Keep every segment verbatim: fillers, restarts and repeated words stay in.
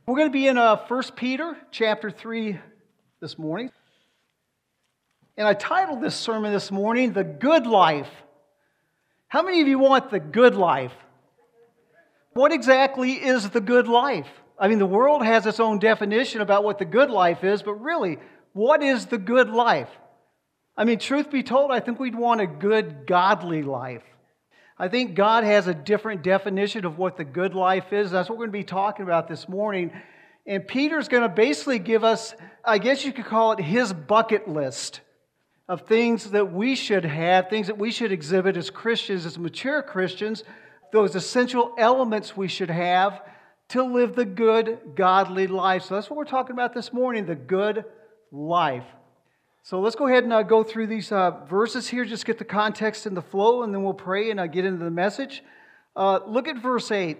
We're going to be in uh, First Peter chapter three this morning. And I titled this sermon this morning, The Good Life. How many of you want the good life? What exactly is the good life? I mean, the world has its own definition about what the good life is, but really, what is the good life? I mean, truth be told, I think we'd want a good, godly life. I think God has a different definition of what the good life is. That's what we're going to be talking about this morning. And Peter's going to basically give us, I guess you could call it his bucket list of things that we should have, things that we should exhibit as Christians, as mature Christians, those essential elements we should have to live the good, godly life. So that's what we're talking about this morning, the good life. So let's go ahead and uh, go through these uh, verses here, just get the context and the flow, and then we'll pray and uh, get into the message. Uh, look at verse eight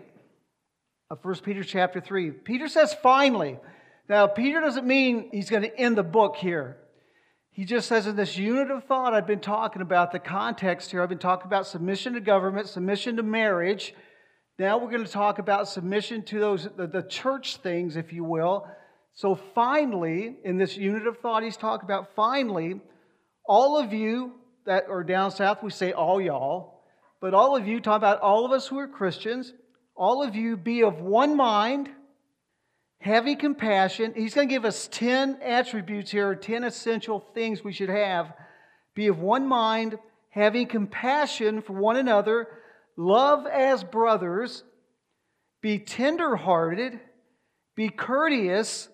of First Peter chapter three. Peter says, finally. Now, Peter doesn't mean he's going to end the book here. He just says in this unit of thought I've been talking about, the context here, I've been talking about submission to government, submission to marriage. Now we're going to talk about submission to those the, the church things, if you will. So finally, in this unit of thought he's talking about, finally, all of you that are down south, we say all y'all, but all of you, talk about all of us who are Christians, all of you be of one mind, having compassion. He's going to give us ten attributes here, ten essential things we should have. Be of one mind, having compassion for one another, love as brothers, be tender-hearted, be courteous,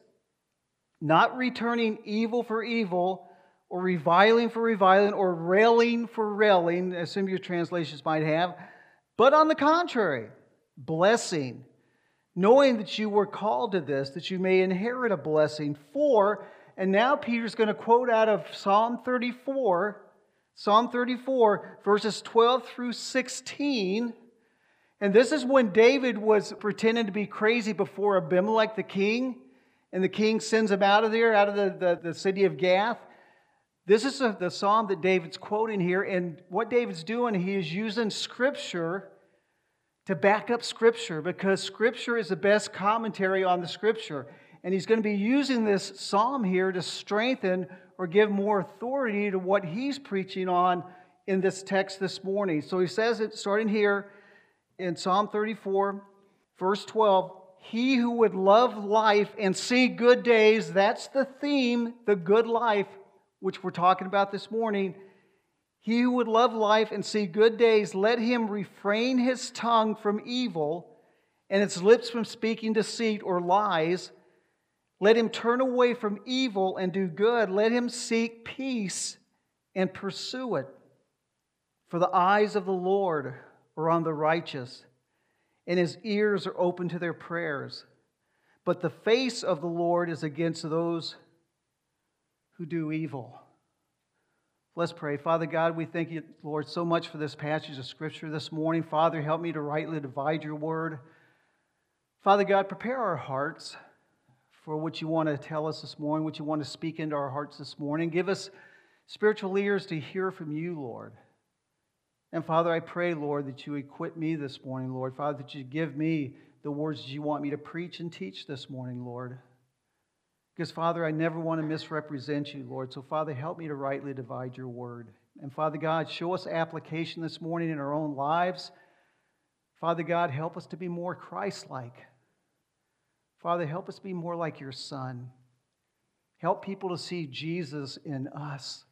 not returning evil for evil, or reviling for reviling, or railing for railing, as some of your translations might have, but on the contrary, blessing, knowing that you were called to this, that you may inherit a blessing. For, and now Peter's going to quote out of Psalm thirty-four, Psalm thirty-four, verses twelve through sixteen. And this is when David was pretending to be crazy before Abimelech the king, and the king sends him out of there, out of the, the, the city of Gath. This is a, the psalm that David's quoting here, and what David's doing, he is using Scripture to back up Scripture, because Scripture is the best commentary on the Scripture. And he's going to be using this psalm here to strengthen or give more authority to what he's preaching on in this text this morning. So he says it starting here in Psalm thirty-four, verse twelve, he who would love life and see good days, that's the theme, the good life, which we're talking about this morning. He who would love life and see good days, let him refrain his tongue from evil and its lips from speaking deceit or lies. Let him turn away from evil and do good. Let him seek peace and pursue it. For the eyes of the Lord are on the righteous, and His ears are open to their prayers. But the face of the Lord is against those who do evil. Let's pray. Father God, we thank you, Lord, so much for this passage of Scripture this morning. Father, help me to rightly divide your word. Father God, prepare our hearts for what you want to tell us this morning, what you want to speak into our hearts this morning. Give us spiritual ears to hear from you, Lord. And Father, I pray, Lord, that you equip me this morning, Lord. Father, that you give me the words that you want me to preach and teach this morning, Lord. Because, Father, I never want to misrepresent you, Lord. So, Father, help me to rightly divide your word. And, Father God, show us application this morning in our own lives. Father God, help us to be more Christ-like. Father, help us be more like your Son. Help people to see Jesus in us.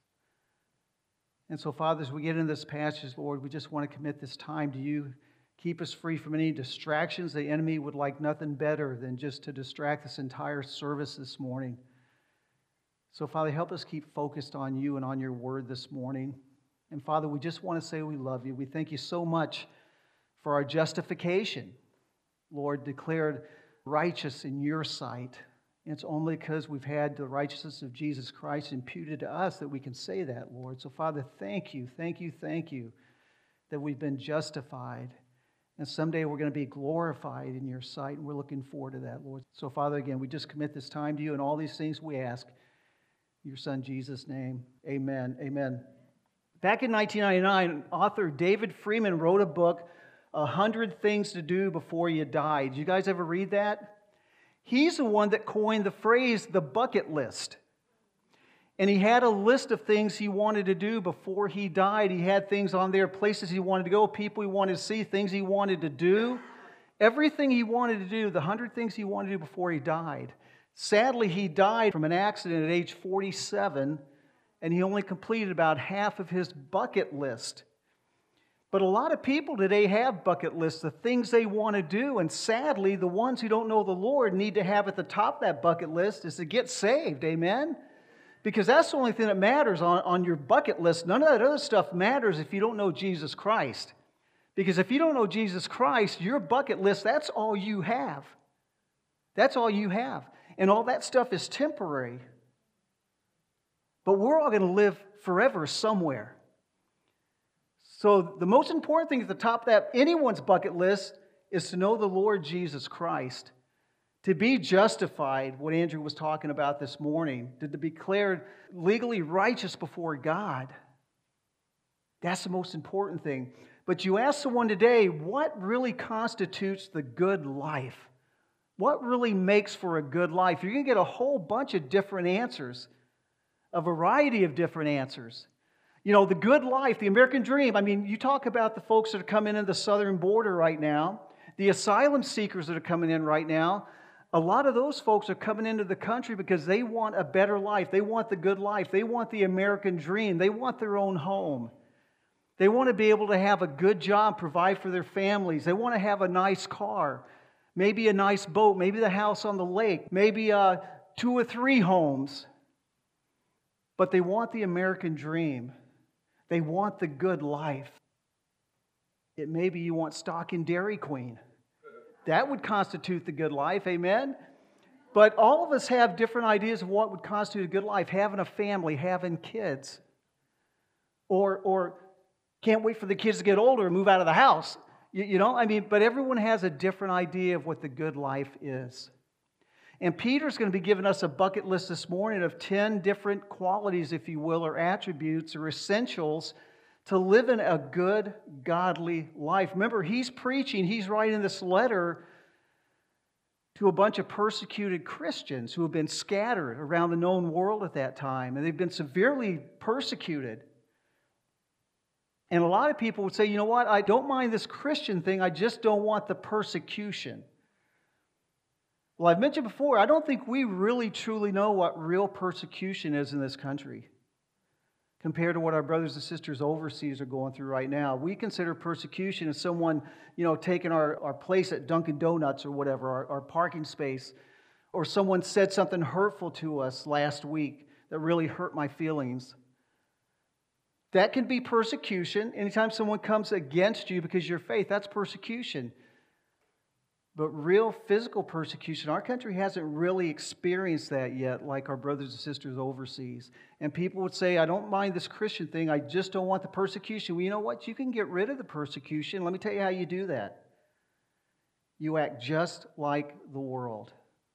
And so, Father, as we get into this passage, Lord, we just want to commit this time to you. Keep us free from any distractions. The enemy would like nothing better than just to distract this entire service this morning. So, Father, help us keep focused on you and on your word this morning. And, Father, we just want to say we love you. We thank you so much for our justification, Lord, declared righteous in your sight. And it's only because we've had the righteousness of Jesus Christ imputed to us that we can say that, Lord. So, Father, thank you, thank you, thank you that we've been justified. And someday we're going to be glorified in your sight, and we're looking forward to that, Lord. So, Father, again, we just commit this time to you, and all these things we ask in your Son, Jesus' name. Amen. Amen. Back in nineteen ninety-nine, author David Freeman wrote a book, A Hundred Things to Do Before You Die. Did you guys ever read that? He's the one that coined the phrase, the bucket list. And he had a list of things he wanted to do before he died. He had things on there, places he wanted to go, people he wanted to see, things he wanted to do. Everything he wanted to do, the hundred things he wanted to do before he died. Sadly, he died from an accident at age forty-seven, and he only completed about half of his bucket list. But a lot of people today have bucket lists, the things they want to do, and sadly, the ones who don't know the Lord need to have at the top of that bucket list is to get saved, amen? Because that's the only thing that matters on, on your bucket list. None of that other stuff matters if you don't know Jesus Christ. Because if you don't know Jesus Christ, your bucket list, that's all you have. That's all you have. And all that stuff is temporary. But we're all going to live forever somewhere. So the most important thing at the top of that, anyone's bucket list, is to know the Lord Jesus Christ. To be justified, what Andrew was talking about this morning, to be declared legally righteous before God. That's the most important thing. But you ask someone today, what really constitutes the good life? What really makes for a good life? You're going to get a whole bunch of different answers, a variety of different answers. You know, the good life, the American dream. I mean, you talk about the folks that are coming in the southern border right now, the asylum seekers that are coming in right now. A lot of those folks are coming into the country because they want a better life. They want the good life. They want the American dream. They want their own home. They want to be able to have a good job, provide for their families. They want to have a nice car, maybe a nice boat, maybe the house on the lake, maybe uh, two or three homes. But they want the American dream. They want the good life. It may be you want stock in Dairy Queen. That would constitute the good life, amen? But all of us have different ideas of what would constitute a good life. Having a family, having kids. Or, or can't wait for the kids to get older and move out of the house. You, you know, I mean, but everyone has a different idea of what the good life is. And Peter's going to be giving us a bucket list this morning of ten different qualities, if you will, or attributes or essentials to live in a good, godly life. Remember, he's preaching, he's writing this letter to a bunch of persecuted Christians who have been scattered around the known world at that time, and they've been severely persecuted. And a lot of people would say, you know what, I don't mind this Christian thing, I just don't want the persecution. Well, I've mentioned before, I don't think we really truly know what real persecution is in this country compared to what our brothers and sisters overseas are going through right now. We consider persecution as someone, you know, taking our, our place at Dunkin' Donuts or whatever, our, our parking space, or someone said something hurtful to us last week that really hurt my feelings. That can be persecution. Anytime someone comes against you because of your faith, that's persecution. But real physical persecution, our country hasn't really experienced that yet, like our brothers and sisters overseas. And people would say, I don't mind this Christian thing, I just don't want the persecution. Well, you know what? You can get rid of the persecution. Let me tell you how you do that. You act just like the world.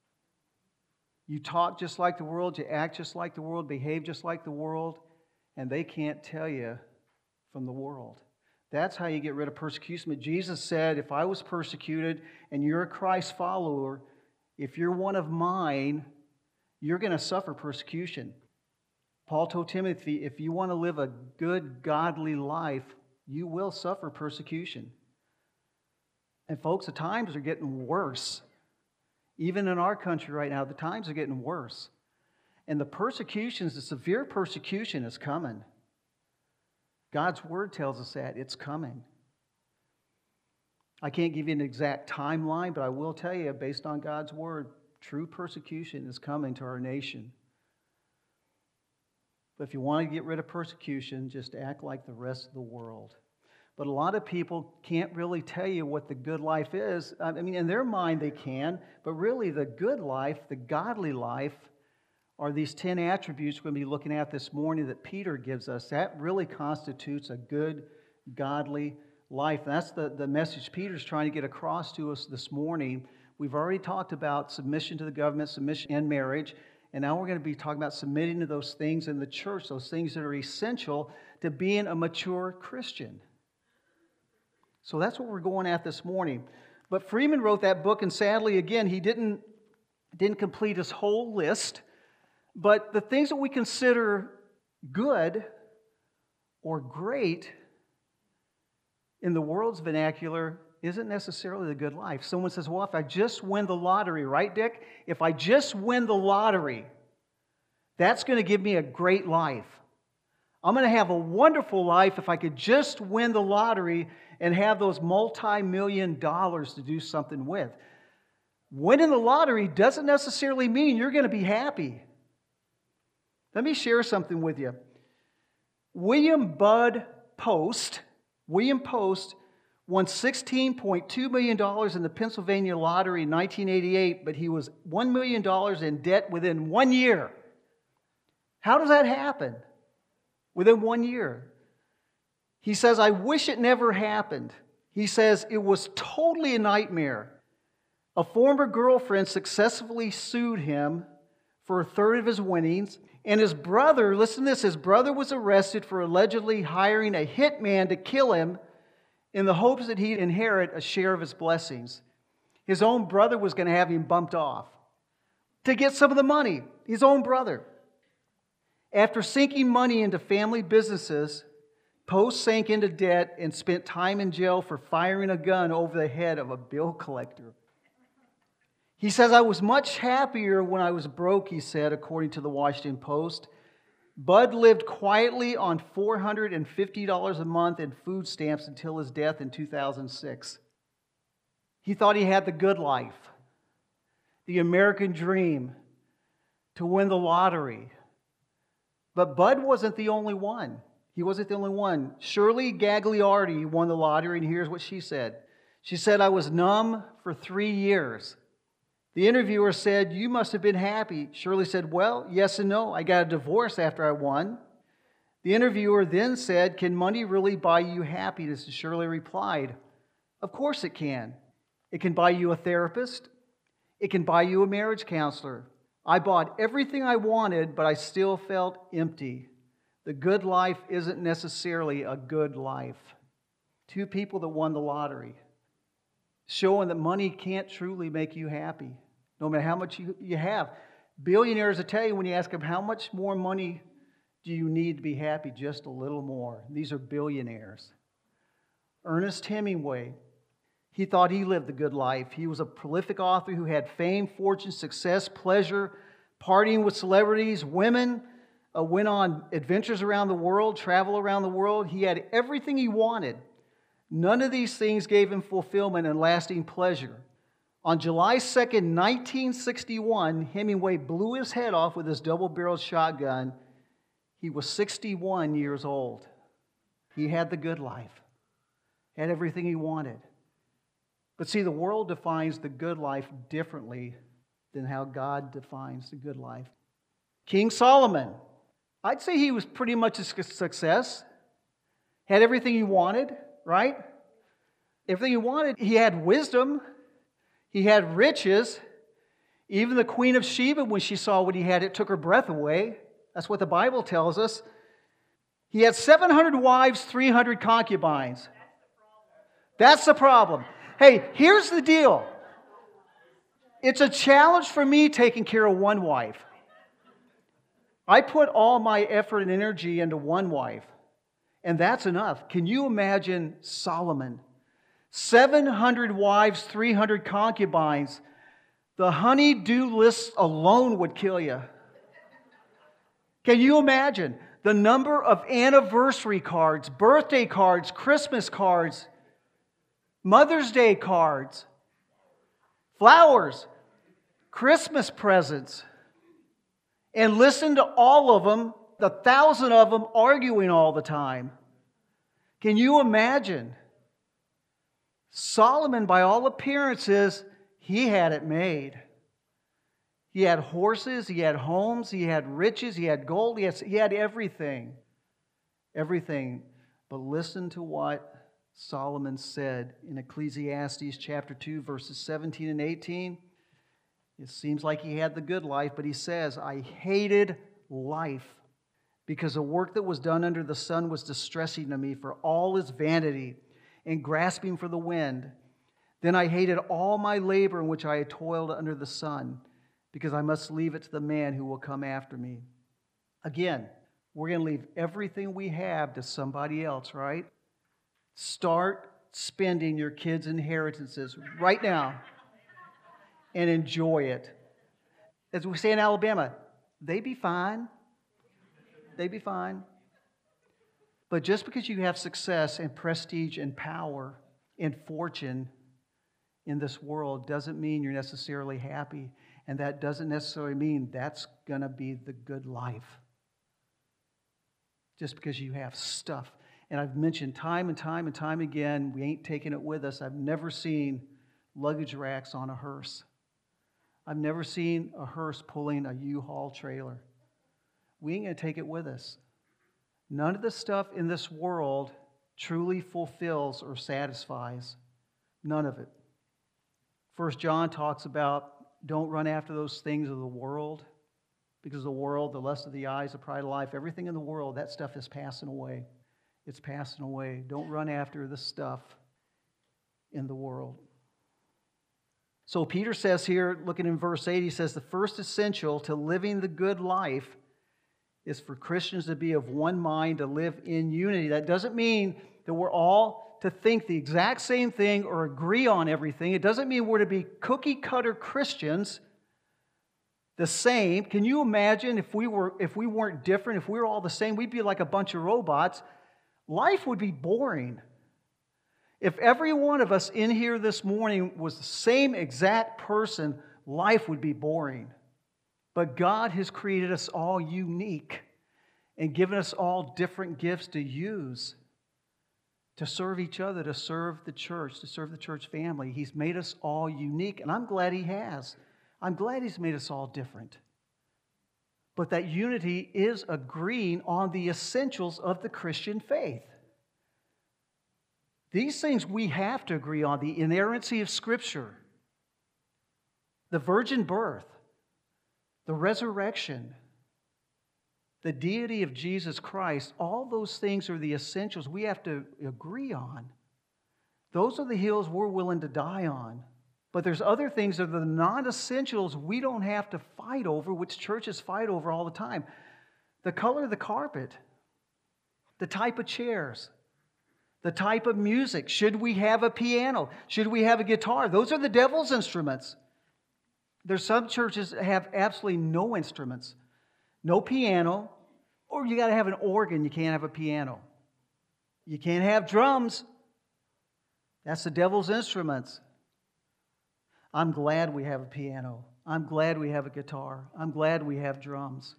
You talk just like the world, you act just like the world, behave just like the world, and they can't tell you from the world. That's how you get rid of persecution. But Jesus said, if I was persecuted and you're a Christ follower, if you're one of mine, you're going to suffer persecution. Paul told Timothy, if you want to live a good, godly life, you will suffer persecution. And folks, the times are getting worse. Even in our country right now, the times are getting worse. And the persecutions, the severe persecution is coming. God's Word tells us that. It's coming. I can't give you an exact timeline, but I will tell you, based on God's Word, true persecution is coming to our nation. But if you want to get rid of persecution, just act like the rest of the world. But a lot of people can't really tell you what the good life is. I mean, in their mind they can, but really the good life, the godly life, are these ten attributes we're going to be looking at this morning that Peter gives us. That really constitutes a good, godly life. And that's the, the message Peter's trying to get across to us this morning. We've already talked about submission to the government, submission in marriage, and now we're going to be talking about submitting to those things in the church, those things that are essential to being a mature Christian. So that's what we're going at this morning. But Freeman wrote that book, and sadly, again, he didn't Didn't complete his whole list, but the things that we consider good or great in the world's vernacular isn't necessarily the good life. Someone says, well, if I just win the lottery, right, Dick? If I just win the lottery, that's going to give me a great life. I'm going to have a wonderful life if I could just win the lottery and have those multi-million dollars to do something with. Winning the lottery doesn't necessarily mean you're going to be happy. Let me share something with you. William Bud Post, William Post won sixteen point two million dollars in the Pennsylvania lottery in nineteen eighty-eight, but he was one million dollars in debt within one year. How does that happen? Within one year. He says, I wish it never happened. He says, it was totally a nightmare. A former girlfriend successfully sued him for a third of his winnings, and his brother, listen to this, his brother was arrested for allegedly hiring a hitman to kill him in the hopes that he'd inherit a share of his blessings. His own brother was going to have him bumped off to get some of the money, his own brother. After sinking money into family businesses, Post sank into debt and spent time in jail for firing a gun over the head of a bill collector. He says, I was much happier when I was broke, he said, according to the Washington Post. Bud lived quietly on four hundred fifty dollars a month in food stamps until his death in two thousand six. He thought he had the good life, the American dream, to win the lottery. But Bud wasn't the only one. He wasn't the only one. Shirley Gagliardi won the lottery, and here's what she said. She said, I was numb for three years. The interviewer said, you must have been happy. Shirley said, well, yes and no. I got a divorce after I won. The interviewer then said, can money really buy you happiness? And Shirley replied, of course it can. It can buy you a therapist. It can buy you a marriage counselor. I bought everything I wanted, but I still felt empty. The good life isn't necessarily a good life. Two people that won the lottery, showing that money can't truly make you happy, no matter how much you, you have. Billionaires will tell you when you ask them, how much more money do you need to be happy? Just a little more. These are billionaires. Ernest Hemingway, he thought he lived the good life. He was a prolific author who had fame, fortune, success, pleasure, partying with celebrities, women, uh, went on adventures around the world, travel around the world. He had everything he wanted. None of these things gave him fulfillment and lasting pleasure. On July second, nineteen sixty-one, Hemingway blew his head off with his double-barreled shotgun. He was sixty-one years old. He had the good life, had everything he wanted. But see, the world defines the good life differently than how God defines the good life. King Solomon, I'd say he was pretty much a success. Had everything he wanted, right? Everything he wanted. He had wisdom. He had riches. Even the Queen of Sheba, when she saw what he had, it took her breath away. That's what the Bible tells us. He had seven hundred wives, three hundred concubines. That's the problem. Hey, here's the deal. It's a challenge for me taking care of one wife. I put all my effort and energy into one wife, and that's enough. Can you imagine Solomon? seven hundred wives, three hundred concubines. The honey-do list alone would kill you. Can you imagine the number of anniversary cards, birthday cards, Christmas cards, Mother's Day cards, flowers, Christmas presents, and listen to all of them, the thousand of them arguing all the time? Can you imagine? Solomon, by all appearances, he had it made. He had horses, he had homes, he had riches, he had gold, he had, he had everything. Everything. But listen to what Solomon said in Ecclesiastes chapter two, verses seventeen and eighteen. It seems like he had the good life, but he says, I hated life because the work that was done under the sun was distressing to me, for all is vanity and grasping for the wind. Then I hated all my labor in which I had toiled under the sun. because I must leave it to the man who will come after me. Again, we're going to leave everything we have to somebody else, right? Start spending your kids' inheritances right now and enjoy it. As we say in Alabama, they be fine. They be fine. But just because you have success and prestige and power and fortune in this world doesn't mean you're necessarily happy. And that doesn't necessarily mean that's going to be the good life. Just because you have stuff. And I've mentioned time and time and time again, we ain't taking it with us. I've never seen luggage racks on a hearse. I've never seen a hearse pulling a U-Haul trailer. We ain't going to take it with us. None of the stuff in this world truly fulfills or satisfies. None of it. First John talks about don't run after those things of the world, because the world, the lust of the eyes, the pride of life, everything in the world, that stuff is passing away. It's passing away. Don't run after the stuff in the world. So Peter says here, looking in verse eight, he says, the first essential to living the good life is for Christians to be of one mind, to live in unity. That doesn't mean that we're all to think the exact same thing or agree on everything. It doesn't mean we're to be cookie-cutter Christians, the same. Can you imagine if we were if we weren't different, if we were all the same, we'd be like a bunch of robots. Life would be boring. If every one of us in here this morning was the same exact person, life would be boring. But God has created us all unique and given us all different gifts to use to serve each other, to serve the church, to serve the church family. He's made us all unique, and I'm glad He has. I'm glad He's made us all different. But that unity is agreeing on the essentials of the Christian faith. These things we have to agree on: the inerrancy of Scripture, the virgin birth, the resurrection, the deity of Jesus Christ. All those things are the essentials we have to agree on. Those are the hills we're willing to die on. But there's other things that are the non-essentials we don't have to fight over, which churches fight over all the time. The color of the carpet, the type of chairs, the type of music. Should we have a piano? Should we have a guitar? Those are the devil's instruments. There's some churches that have absolutely no instruments. No piano, or you got to have an organ. You can't have a piano. You can't have drums. That's the devil's instruments. I'm glad we have a piano. I'm glad we have a guitar. I'm glad we have drums.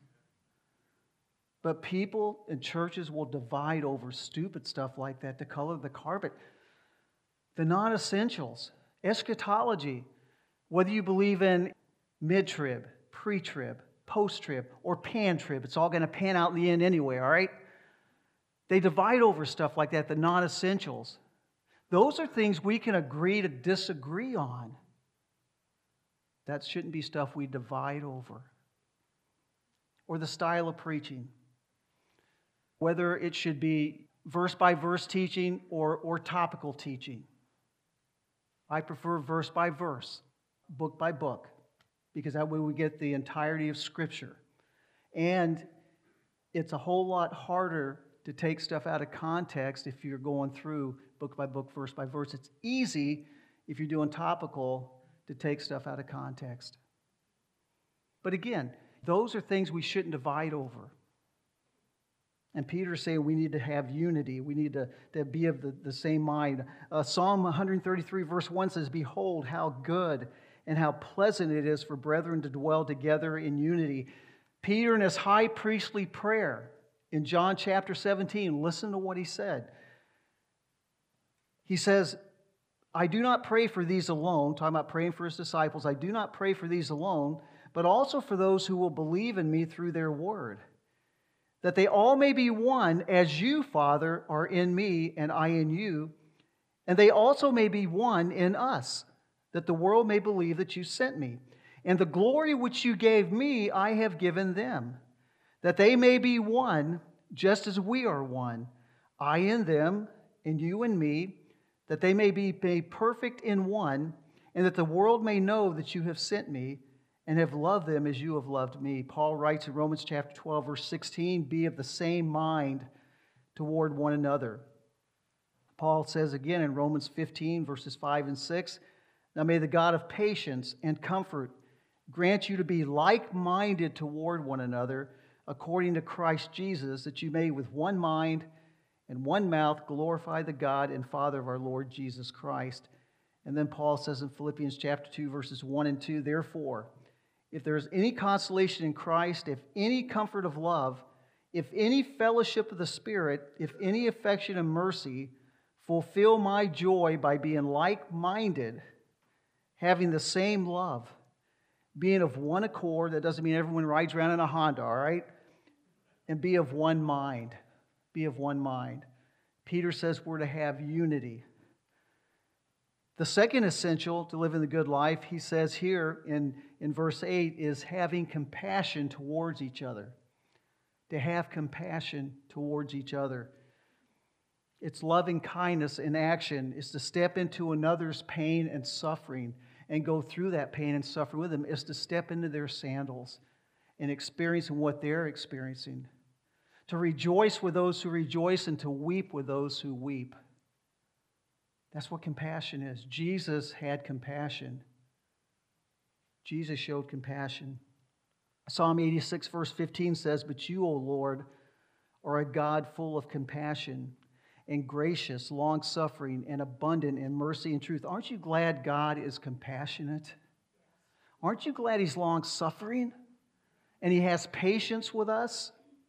But people and churches will divide over stupid stuff like that, the color of the carpet, the non-essentials, eschatology, whether you believe in mid-trib, pre-trib, post-trib, or pan-trib. It's all going to pan out in the end anyway, all right? They divide over stuff like that, the non-essentials. Those are things we can agree to disagree on. That shouldn't be stuff we divide over. Or the style of preaching. Whether it should be verse-by-verse teaching or, or topical teaching. I prefer verse-by-verse, book-by-book, because that way we get the entirety of Scripture. And it's a whole lot harder to take stuff out of context if you're going through book-by-book, verse-by-verse. It's easy if you're doing topical to take stuff out of context. But again, those are things we shouldn't divide over. And Peter's saying we need to have unity. We need to, to be of the, the same mind. Uh, Psalm one thirty-three verse one says, "Behold, how good and how pleasant it is for brethren to dwell together in unity." Peter, in his high priestly prayer in John chapter seventeen, listen to what he said. He says, "I do not pray for these alone," talking about praying for his disciples, "I do not pray for these alone, but also for those who will believe in me through their word, that they all may be one, as you, Father, are in me and I in you, and they also may be one in us, that the world may believe that you sent me. And the glory which you gave me I have given them, that they may be one, just as we are one, I in them, and you in me, that they may be made perfect in one, and that the world may know that you have sent me and have loved them as you have loved me. Paul writes in Romans chapter twelve, verse sixteen, be of the same mind toward one another. Paul says again in Romans fifteen, verses five and six, now may the God of patience and comfort grant you to be like-minded toward one another according to Christ Jesus, that you may with one mind and one mouth glorify the God and Father of our Lord Jesus Christ. And then Paul says in Philippians chapter two, verses one and two, therefore, if there is any consolation in Christ, if any comfort of love, if any fellowship of the Spirit, if any affection and mercy, fulfill my joy by being like-minded, having the same love, being of one accord. That doesn't mean everyone rides around in a Honda, all right? And be of one mind. Be of one mind. Peter says we're to have unity. The second essential to live in the good life, he says here in, in verse eight, is having compassion towards each other. To have compassion towards each other. It's loving kindness in action. It's to step into another's pain and suffering and go through that pain and suffer with them. It's to step into their sandals and experience what they're experiencing. To rejoice with those who rejoice and to weep with those who weep. That's what compassion is. Jesus had compassion. Jesus showed compassion. Psalm eighty-six, verse fifteen says, but you, O Lord, are a God full of compassion and gracious, long-suffering, and abundant in mercy and truth. Aren't you glad God is compassionate? Aren't you glad He's long-suffering? And He has patience with us?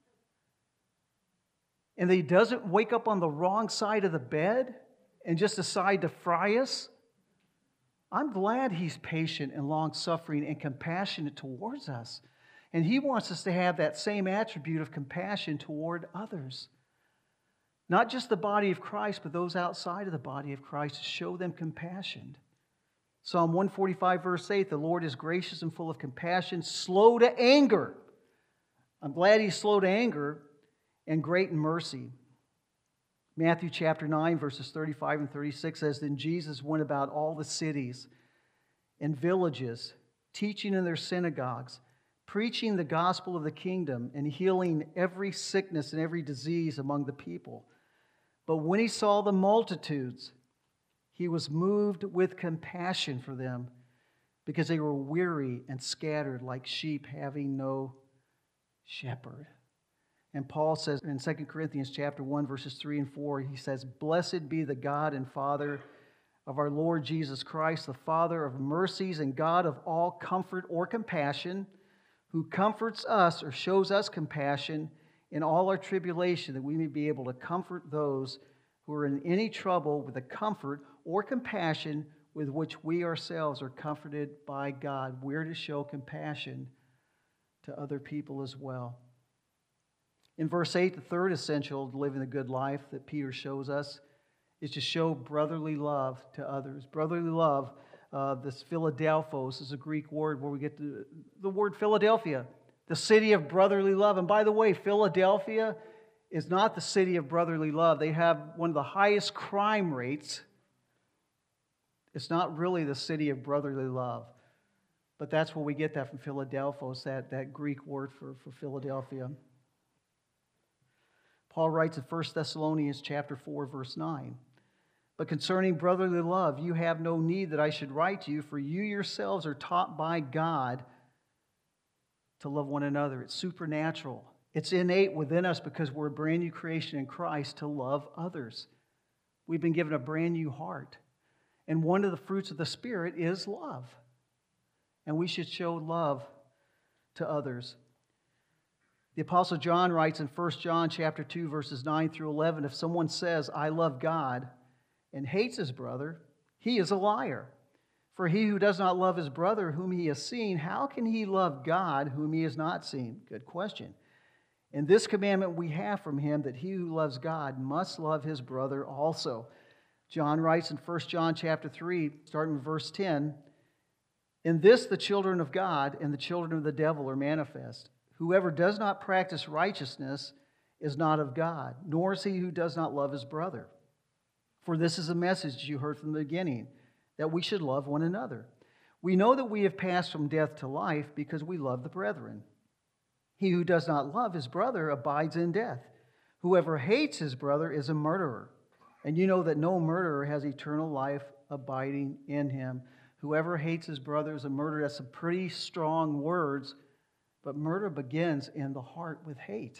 And that He doesn't wake up on the wrong side of the bed and just decide to fry us? I'm glad He's patient and long-suffering and compassionate towards us. And He wants us to have that same attribute of compassion toward others. Not just the body of Christ, but those outside of the body of Christ, to show them compassion. Psalm one forty-five, verse eight, the Lord is gracious and full of compassion, slow to anger. I'm glad He's slow to anger and great in mercy. Matthew chapter nine, verses thirty-five and thirty-six says, then Jesus went about all the cities and villages, teaching in their synagogues, preaching the gospel of the kingdom, and healing every sickness and every disease among the people. But when He saw the multitudes, He was moved with compassion for them, because they were weary and scattered like sheep having no shepherd. And Paul says in Second Corinthians chapter one, verses three and four, he says, blessed be the God and Father of our Lord Jesus Christ, the Father of mercies and God of all comfort or compassion, who comforts us or shows us compassion in all our tribulation, that we may be able to comfort those who are in any trouble with the comfort or compassion with which we ourselves are comforted by God. We're to show compassion to other people as well. In verse eight, the third essential to living the good life that Peter shows us is to show brotherly love to others. Brotherly love, uh, this Philadelphos is a Greek word where we get the, the word Philadelphia, the city of brotherly love. And by the way, Philadelphia is not the city of brotherly love. They have one of the highest crime rates. It's not really the city of brotherly love. But that's where we get that from Philadelphos, that, that Greek word for, for Philadelphia. Paul writes in First Thessalonians chapter four, verse nine, but concerning brotherly love, you have no need that I should write to you, for you yourselves are taught by God to love one another. It's supernatural. It's innate within us because we're a brand new creation in Christ to love others. We've been given a brand new heart. And one of the fruits of the Spirit is love. And we should show love to others. The Apostle John writes in First John chapter two, verses nine through eleven, if someone says, I love God, and hates his brother, he is a liar. For he who does not love his brother whom he has seen, how can he love God whom he has not seen? Good question. And this commandment we have from him, that he who loves God must love his brother also. John writes in First John chapter three, starting with verse ten, in this the children of God and the children of the devil are manifest. Whoever does not practice righteousness is not of God, nor is he who does not love his brother. For this is a message you heard from the beginning, that we should love one another. We know that we have passed from death to life because we love the brethren. He who does not love his brother abides in death. Whoever hates his brother is a murderer. And you know that no murderer has eternal life abiding in him. Whoever hates his brother is a murderer. That's some pretty strong words, but murder begins in the heart with hate.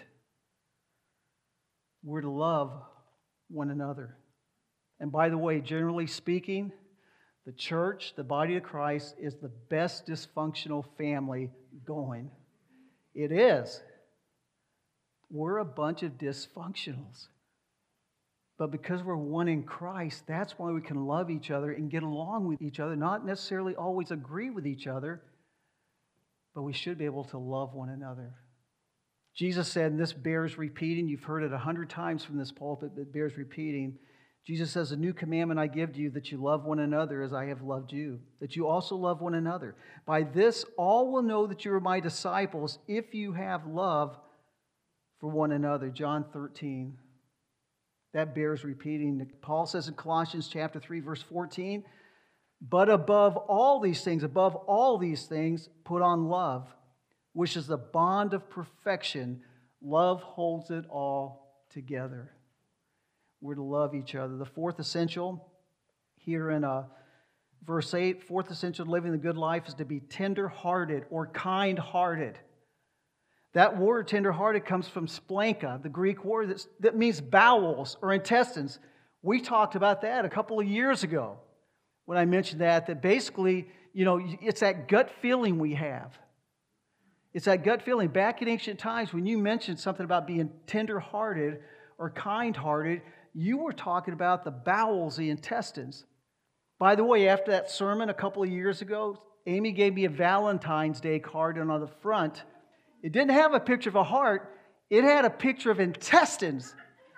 We're to love one another. And by the way, generally speaking, the church, the body of Christ, is the best dysfunctional family going. It is. We're a bunch of dysfunctionals. But because we're one in Christ, that's why we can love each other and get along with each other. Not necessarily always agree with each other, but we should be able to love one another. Jesus said, and this bears repeating, you've heard it a hundred times from this pulpit, but it bears repeating. Jesus says, a new commandment I give to you, that you love one another as I have loved you, that you also love one another. By this, all will know that you are my disciples if you have love for one another. John thirteen. That bears repeating. Paul says in Colossians chapter three, verse fourteen, but above all these things, above all these things, put on love, which is the bond of perfection. Love holds it all together. We're to love each other. The fourth essential here in uh, verse eight, fourth essential to living the good life is to be tender-hearted or kind-hearted. That word, tender-hearted, comes from splanka, the Greek word that's, that means bowels or intestines. We talked about that a couple of years ago when I mentioned that, that basically, you know, it's that gut feeling we have. It's that gut feeling. Back in ancient times, when you mentioned something about being tender-hearted or kind-hearted, you were talking about the bowels, the intestines. By the way, after that sermon a couple of years ago, Amy gave me a Valentine's Day card, and on the front, it didn't have a picture of a heart. It had a picture of intestines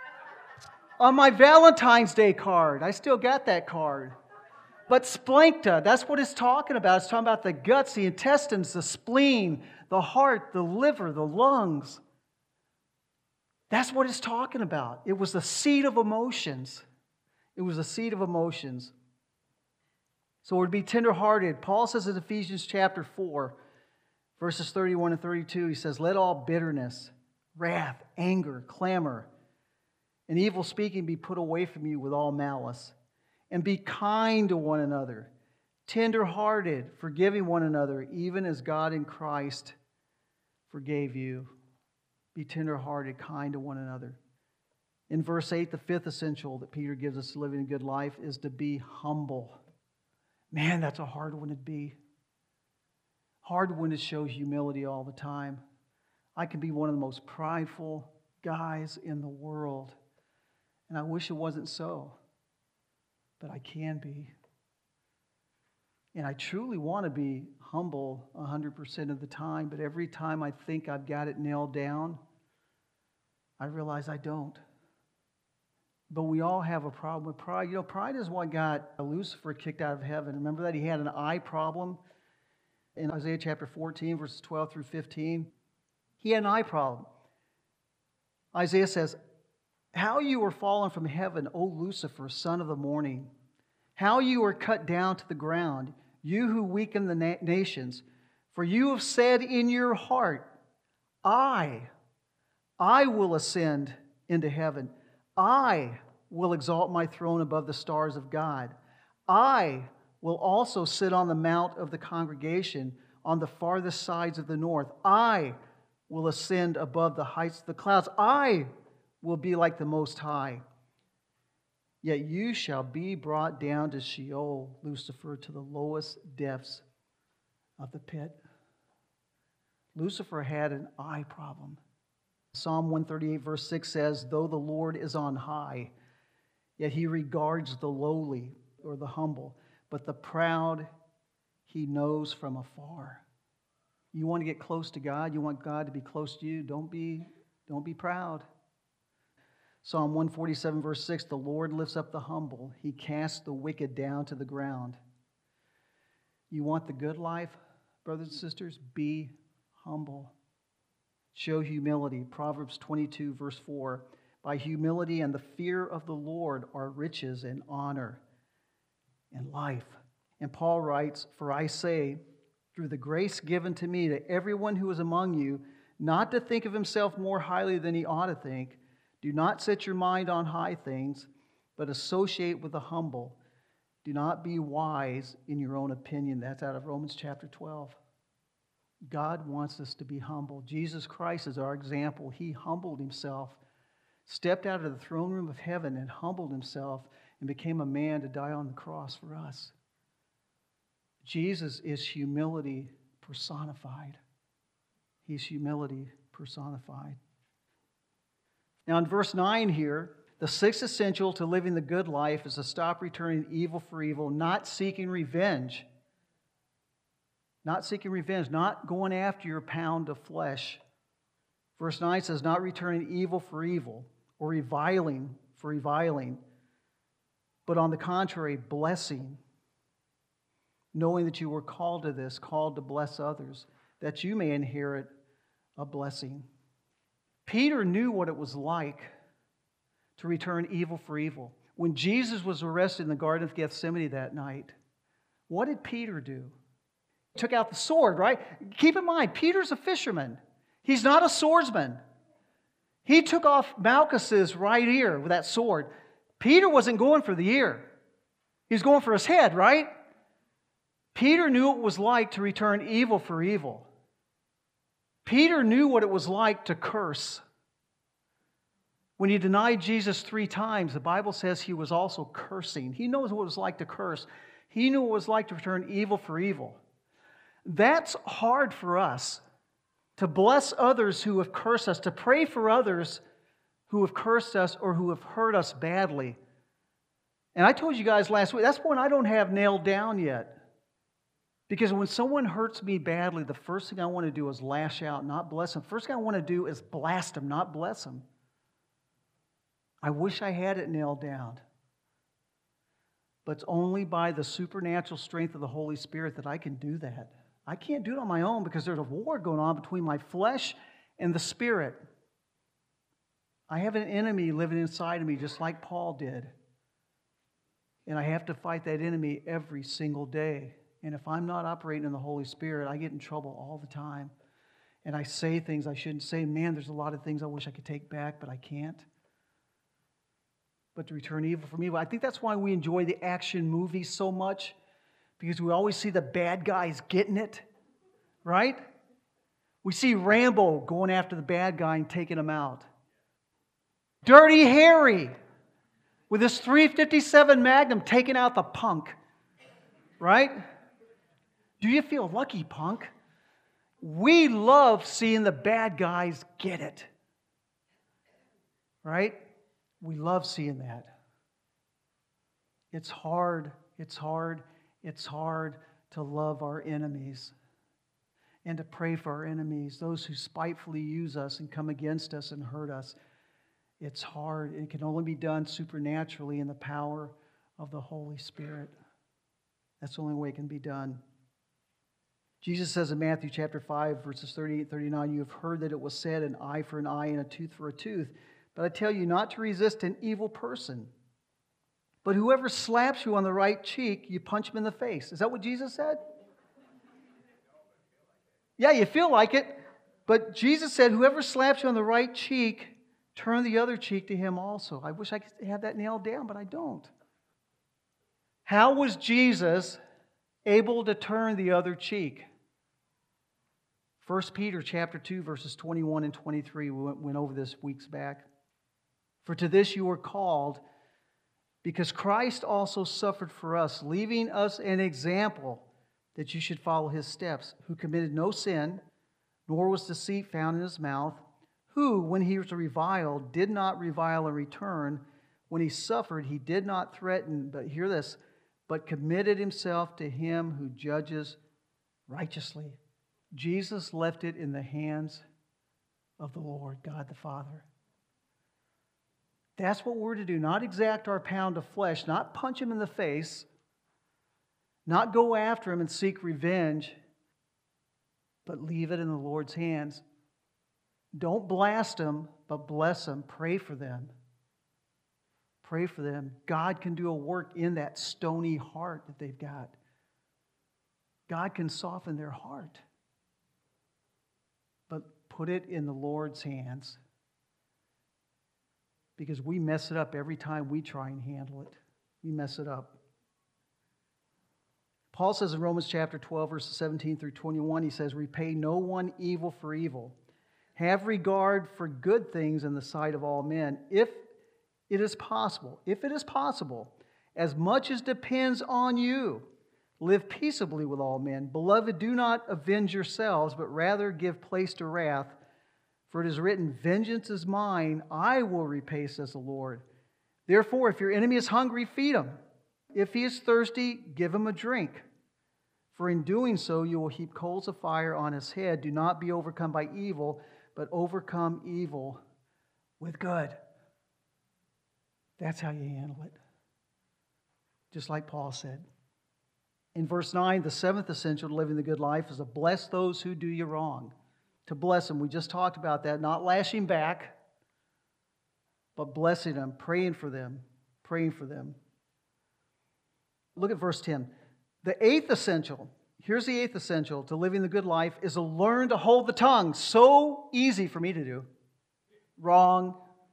on my Valentine's Day card. I still got that card. But splanchna, that's what it's talking about. It's talking about the guts, the intestines, the spleen, the heart, the liver, the lungs. That's what it's talking about. It was the seat of emotions. It was the seat of emotions. So we're to be tenderhearted. Paul says in Ephesians chapter four, verses thirty-one and thirty-two, he says, let all bitterness, wrath, anger, clamor, and evil speaking be put away from you with all malice. And be kind to one another, tender-hearted, forgiving one another, even as God in Christ forgave you. Be tender-hearted, kind to one another. In verse eight, the fifth essential that Peter gives us to living a good life is to be humble. Man, that's a hard one to be. Hard one to show humility all the time. I can be one of the most prideful guys in the world, and I wish it wasn't so. But I can be. And I truly want to be humble one hundred percent of the time, but every time I think I've got it nailed down, I realize I don't. But we all have a problem with pride. You know, pride is what got Lucifer kicked out of heaven. Remember that? He had an eye problem in Isaiah chapter fourteen, verses twelve through fifteen. He had an eye problem. Isaiah says, how you were fallen from heaven, O Lucifer, son of the morning. How you were cut down to the ground, you who weaken the na- nations. For you have said in your heart, I, I will ascend into heaven. I will exalt my throne above the stars of God. I will also sit on the mount of the congregation on the farthest sides of the north. I will ascend above the heights of the clouds. I will be like the Most High. Yet you shall be brought down to Sheol, Lucifer, to the lowest depths of the pit. Lucifer had an eye problem. Psalm one thirty-eight verse six says, though the Lord is on high, yet he regards the lowly or the humble, but the proud he knows from afar. You want to get close to God? You want God to be close to you? Don't be, don't be proud. Psalm one forty-seven verse six, the Lord lifts up the humble. He casts the wicked down to the ground. You want the good life, brothers and sisters? Be humble. Show humility. Proverbs twenty-two verse four, by humility and the fear of the Lord are riches and honor and life. And Paul writes, "For I say, through the grace given to me, to everyone who is among you, not to think of himself more highly than he ought to think. Do not set your mind on high things, but associate with the humble. Do not be wise in your own opinion." That's out of Romans chapter twelve. God wants us to be humble. Jesus Christ is our example. He humbled himself, stepped out of the throne room of heaven and humbled himself and became a man to die on the cross for us. Jesus is humility personified. He's humility personified. Now in verse nine here, the sixth essential to living the good life is to stop returning evil for evil, not seeking revenge. Not seeking revenge, not going after your pound of flesh. Verse nine says, not returning evil for evil or reviling for reviling, but on the contrary, blessing, knowing that you were called to this, called to bless others, that you may inherit a blessing. Peter knew what it was like to return evil for evil. When Jesus was arrested in the Garden of Gethsemane that night, what did Peter do? He took out the sword, right? Keep in mind, Peter's a fisherman. He's not a swordsman. He took off Malchus's right ear with that sword. Peter wasn't going for the ear. He was going for his head, right? Peter knew what it was like to return evil for evil. Peter knew what it was like to curse. When he denied Jesus three times, the Bible says he was also cursing. He knows what it was like to curse. He knew what it was like to return evil for evil. That's hard for us, to bless others who have cursed us, to pray for others who have cursed us or who have hurt us badly. And I told you guys last week, that's one I don't have nailed down yet. Because when someone hurts me badly, the first thing I want to do is lash out, not bless them. First thing I want to do is blast them, not bless them. I wish I had it nailed down. But it's only by the supernatural strength of the Holy Spirit that I can do that. I can't do it on my own because there's a war going on between my flesh and the Spirit. I have an enemy living inside of me just like Paul did. And I have to fight that enemy every single day. And if I'm not operating in the Holy Spirit, I get in trouble all the time. And I say things I shouldn't say. Man, there's a lot of things I wish I could take back, but I can't. But to return evil from evil. I think that's why we enjoy the action movies so much. Because we always see the bad guys getting it. Right? We see Rambo going after the bad guy and taking him out. Dirty Harry with his three fifty-seven Magnum taking out the punk. Right? Do you feel lucky, punk? We love seeing the bad guys get it. Right? We love seeing that. It's hard, it's hard, it's hard to love our enemies and to pray for our enemies, those who spitefully use us and come against us and hurt us. It's hard. It can only be done supernaturally in the power of the Holy Spirit. That's the only way it can be done. Jesus says in Matthew chapter five, verses thirty-eight, thirty-nine, "You have heard that it was said, an eye for an eye and a tooth for a tooth. But I tell you not to resist an evil person. But whoever slaps you on the right cheek, you punch him in the face." Is that what Jesus said? Yeah, you feel like it. But Jesus said, whoever slaps you on the right cheek, turn the other cheek to him also. I wish I could have that nailed down, but I don't. How was Jesus able to turn the other cheek? First Peter chapter two, verses twenty-one and twenty-three. We went, went over this weeks back. "For to this you were called, because Christ also suffered for us, leaving us an example that you should follow his steps, who committed no sin, nor was deceit found in his mouth, who, when he was reviled, did not revile in return. When he suffered, he did not threaten," but hear this, "but committed himself to him who judges righteously." Jesus left it in the hands of the Lord, God the Father. That's what we're to do. Not exact our pound of flesh, not punch him in the face, not go after him and seek revenge, but leave it in the Lord's hands. Don't blast them, but bless them. Pray for them. Pray for them. God can do a work in that stony heart that they've got. God can soften their heart. But put it in the Lord's hands, because we mess it up every time we try and handle it. We mess it up. Paul says in Romans chapter twelve, verses seventeen through twenty-one, he says, repay no one evil for evil. Have regard for good things in the sight of all men, if it is possible. If it is possible, as much as depends on you, live peaceably with all men. Beloved, do not avenge yourselves, but rather give place to wrath. For it is written, vengeance is mine, I will repay, says the Lord. Therefore, if your enemy is hungry, feed him. If he is thirsty, give him a drink. For in doing so, you will heap coals of fire on his head. Do not be overcome by evil, but overcome evil with good. That's how you handle it. Just like Paul said. In verse nine, the seventh essential to living the good life is to bless those who do you wrong. To bless them. We just talked about that. Not lashing back, but blessing them, praying for them, praying for them. Look at verse ten. The eighth essential, here's the eighth essential to living the good life, is to learn to hold the tongue. So easy for me to do. Wrong.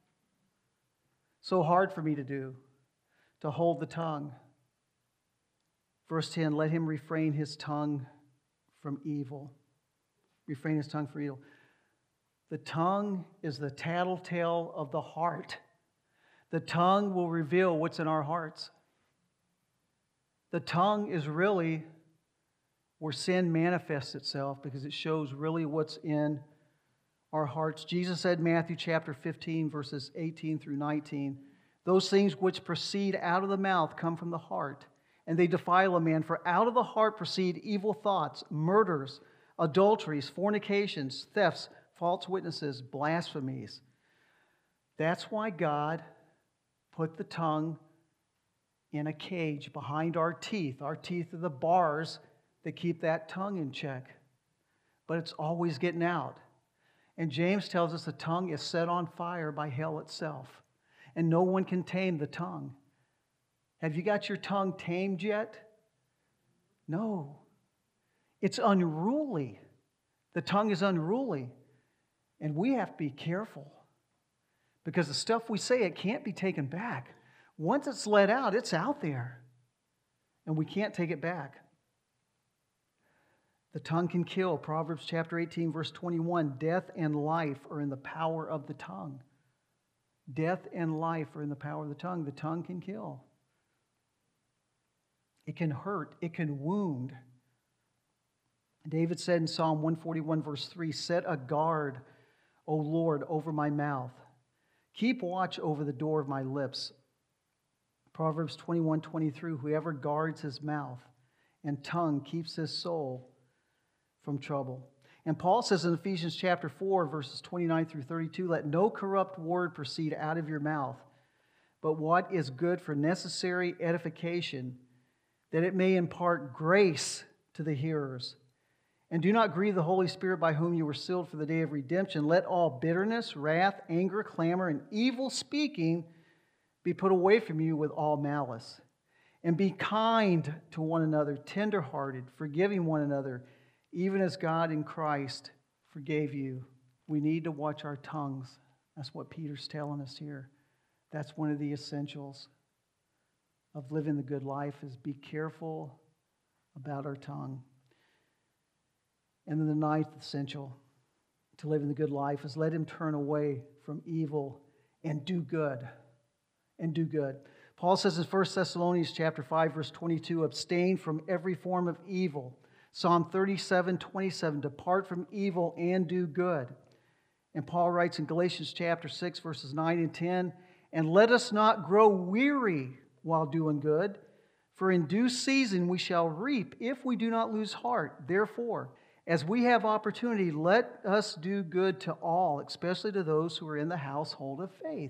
So hard for me to do. To hold the tongue. Verse ten, let him refrain his tongue from evil. Refrain his tongue from evil. The tongue is the tattletale of the heart. The tongue will reveal what's in our hearts. The tongue is really where sin manifests itself, because it shows really what's in our hearts. Jesus said in Matthew chapter fifteen, verses eighteen through nineteen, those things which proceed out of the mouth come from the heart, and they defile a man. For out of the heart proceed evil thoughts, murders, adulteries, fornications, thefts, false witnesses, blasphemies. That's why God put the tongue in a cage behind our teeth. Our teeth are the bars that keep that tongue in check. But it's always getting out. And James tells us the tongue is set on fire by hell itself. And no one can tame the tongue. Have you got your tongue tamed yet? No. It's unruly. The tongue is unruly. And we have to be careful. Because the stuff we say, it can't be taken back. Once it's let out, it's out there. And we can't take it back. The tongue can kill. Proverbs chapter eighteen, verse twenty-one. Death and life are in the power of the tongue. Death and life are in the power of the tongue. The tongue can kill. It can hurt. It can wound. David said in Psalm one forty-one, verse three, set a guard, O Lord, over my mouth. Keep watch over the door of my lips. Proverbs twenty-one, twenty-three, whoever guards his mouth and tongue keeps his soul from trouble. And Paul says in Ephesians chapter four, verses twenty-nine through thirty-two, let no corrupt word proceed out of your mouth, but what is good for necessary edification, that it may impart grace to the hearers. And do not grieve the Holy Spirit, by whom you were sealed for the day of redemption. Let all bitterness, wrath, anger, clamor, and evil speaking be put away from you with all malice. And be kind to one another, tenderhearted, forgiving one another, even as God in Christ forgave you. We need to watch our tongues. That's what Peter's telling us here. That's one of the essentials of living the good life, is be careful about our tongue. And then the ninth essential to living the good life is let him turn away from evil and do good. And do good. Paul says in First Thessalonians chapter five, verse twenty-two, abstain from every form of evil. Psalm thirty-seven, twenty-seven, depart from evil and do good. And Paul writes in Galatians chapter six, verses nine and ten, and let us not grow weary while doing good, for in due season we shall reap if we do not lose heart. Therefore, as we have opportunity, let us do good to all, especially to those who are in the household of faith.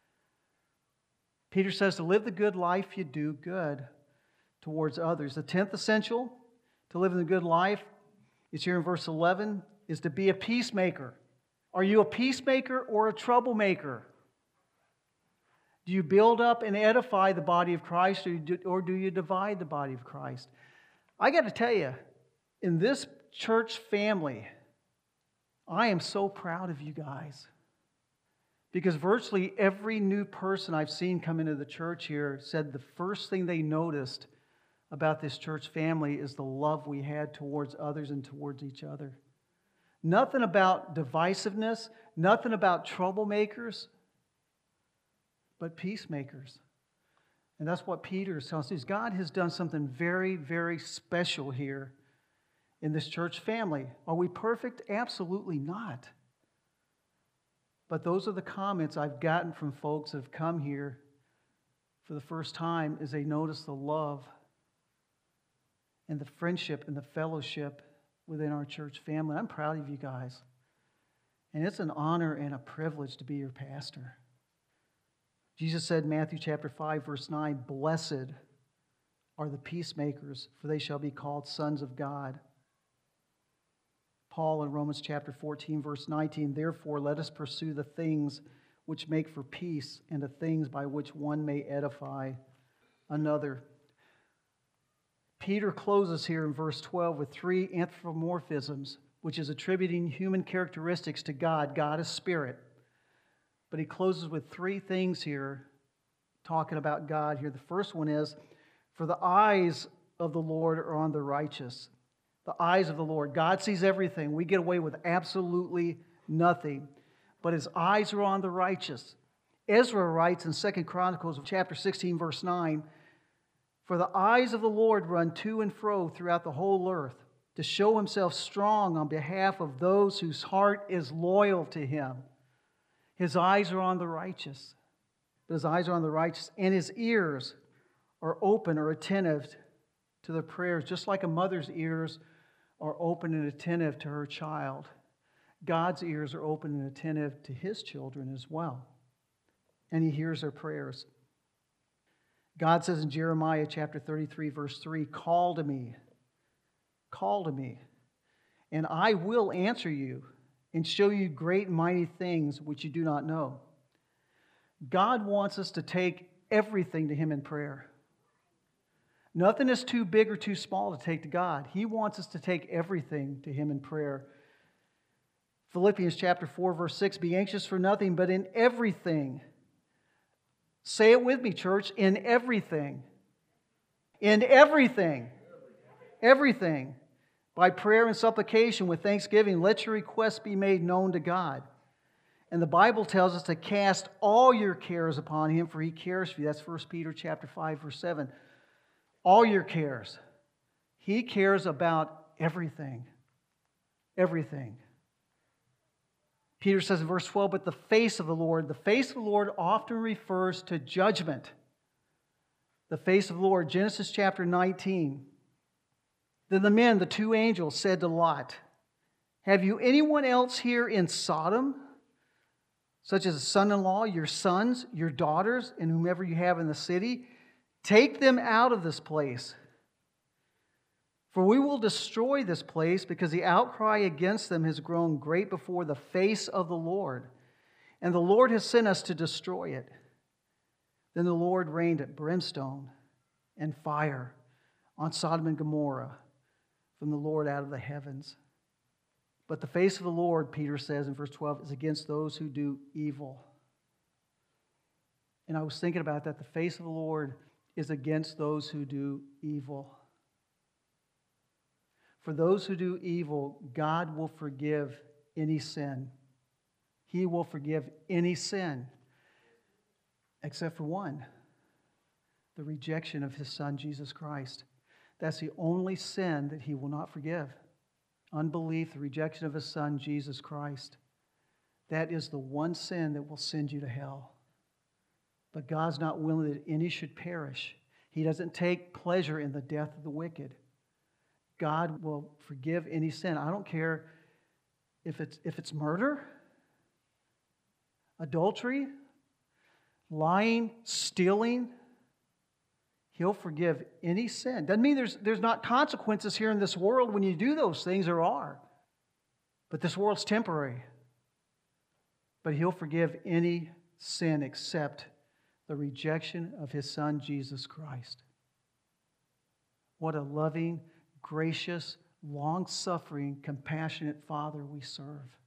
Peter says to live the good life, you do good towards others. The tenth essential to living the good life is here in verse eleven, is to be a peacemaker. Are you a peacemaker or a troublemaker? Do you build up and edify the body of Christ, or do you, or do you divide the body of Christ? I got to tell you, In this church family, I am so proud of you guys. Because virtually every new person I've seen come into the church here said the first thing they noticed about this church family is the love we had towards others and towards each other. Nothing about divisiveness, nothing about troublemakers, but peacemakers. And that's what Peter is telling us. God has done something very, very special here in this church family. Are we perfect? Absolutely not. But those are the comments I've gotten from folks that have come here for the first time as they notice the love and the friendship and the fellowship within our church family. I'm proud of you guys. And it's an honor and a privilege to be your pastor. Jesus said in Matthew chapter five, verse nine, "Blessed are the peacemakers, for they shall be called sons of God." Paul in Romans chapter fourteen, verse nineteen, "Therefore let us pursue the things which make for peace and the things by which one may edify another." Peter closes here in verse twelve with three anthropomorphisms, which is attributing human characteristics to God. God is spirit. But he closes with three things here, talking about God here. The first one is, "For the eyes of the Lord are on the righteous." The eyes of the Lord. God sees everything. We get away with absolutely nothing. But his eyes are on the righteous. Ezra writes in Second Chronicles chapter sixteen, verse nine, "For the eyes of the Lord run to and fro throughout the whole earth, to show himself strong on behalf of those whose heart is loyal to him." His eyes are on the righteous. His eyes are on the righteous, and his ears are open or attentive to their prayers, just like a mother's ears are open and attentive to her child. God's ears are open and attentive to his children as well, and he hears their prayers. God says in Jeremiah chapter thirty-three, verse three, "Call to me, call to me, and I will answer you and show you great and mighty things which you do not know." God wants us to take everything to him in prayer. Nothing is too big or too small to take to God. He wants us to take everything to him in prayer. Philippians chapter four, verse six, "Be anxious for nothing, but in everything." Say it with me, church. In everything. In everything. Everything. By prayer and supplication with thanksgiving, let your requests be made known to God. And the Bible tells us to cast all your cares upon him, for he cares for you. That's First Peter chapter five, verse seven. All your cares. He cares about everything. Everything. Peter says in verse twelve, "But the face of the Lord," the face of the Lord often refers to judgment. The face of the Lord, Genesis chapter nineteen. "Then the men, the two angels, said to Lot, 'Have you anyone else here in Sodom, such as a son-in-law, your sons, your daughters, and whomever you have in the city? Take them out of this place. For we will destroy this place, because the outcry against them has grown great before the face of the Lord. And the Lord has sent us to destroy it.' Then the Lord rained brimstone and fire on Sodom and Gomorrah from the Lord out of the heavens. But the face of the Lord," Peter says in verse twelve, "is against those who do evil." And I was thinking about that. The face of the Lord is against those who do evil. For those who do evil, God will forgive any sin. He will forgive any sin, except for one: the rejection of his Son, Jesus Christ. That's the only sin that he will not forgive. Unbelief, the rejection of his Son, Jesus Christ. That is the one sin that will send you to hell. But God's not willing that any should perish. He doesn't take pleasure in the death of the wicked. God will forgive any sin. I don't care if it's, if it's murder, adultery, lying, stealing. He'll forgive any sin. Doesn't mean there's, there's not consequences here in this world when you do those things. There are. But this world's temporary. But he'll forgive any sin except the rejection of his Son, Jesus Christ. What a loving, gracious, long-suffering, compassionate Father we serve.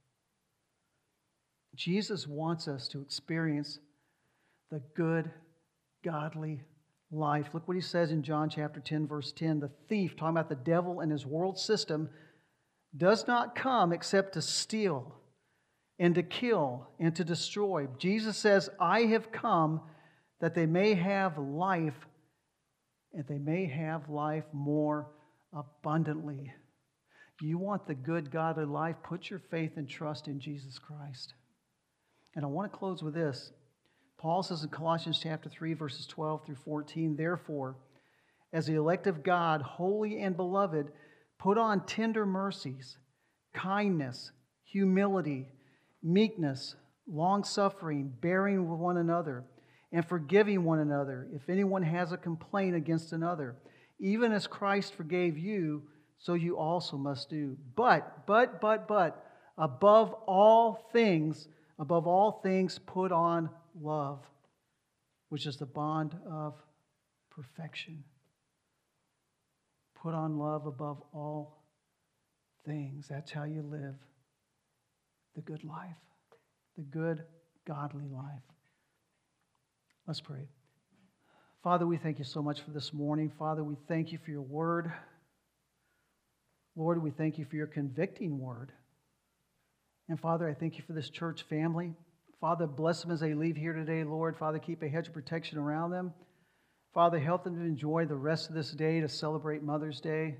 Jesus wants us to experience the good, godly life. Look what he says in John chapter ten, verse ten. The thief, talking about the devil and his world system, does not come except to steal and to kill and to destroy. Jesus says, I have come that they may have life, and they may have life more abundantly. You want the good, godly life? Put your faith and trust in Jesus Christ. And I want to close with this. Paul says in Colossians chapter three, verses twelve through fourteen, therefore, as the elect of God, holy and beloved, put on tender mercies, kindness, humility, meekness, long-suffering, bearing with one another, and forgiving one another if anyone has a complaint against another. Even as Christ forgave you, so you also must do. But, but, but, but, above all things, above all things, put on love, which is the bond of perfection. Put on love above all things. That's how you live the good life, the good, godly life. Let's pray. Father, we thank you so much for this morning. Father, we thank you for your word. Lord, we thank you for your convicting word. And Father, I thank you for this church family. Father, bless them as they leave here today, Lord. Father, keep a hedge of protection around them. Father, help them to enjoy the rest of this day to celebrate Mother's Day.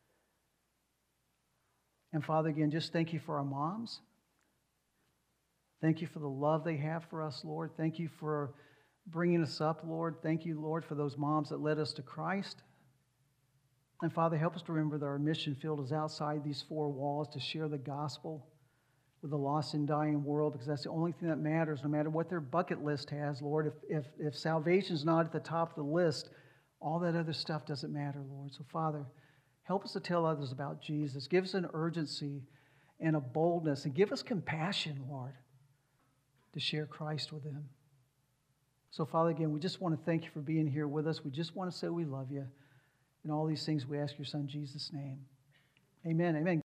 And Father, again, just thank you for our moms. Thank you for the love they have for us, Lord. Thank you for bringing us up, Lord. Thank you, Lord, for those moms that led us to Christ. And Father, help us to remember that our mission field is outside these four walls to share the gospel with the lost and dying world, because that's the only thing that matters, no matter what their bucket list has, Lord. If, if, if salvation's not at the top of the list, all that other stuff doesn't matter, Lord. So, Father, help us to tell others about Jesus. Give us an urgency and a boldness, and give us compassion, Lord, to share Christ with them. So, Father, again, we just want to thank you for being here with us. We just want to say we love you. And all these things we ask your Son, Jesus' name. Amen. Amen.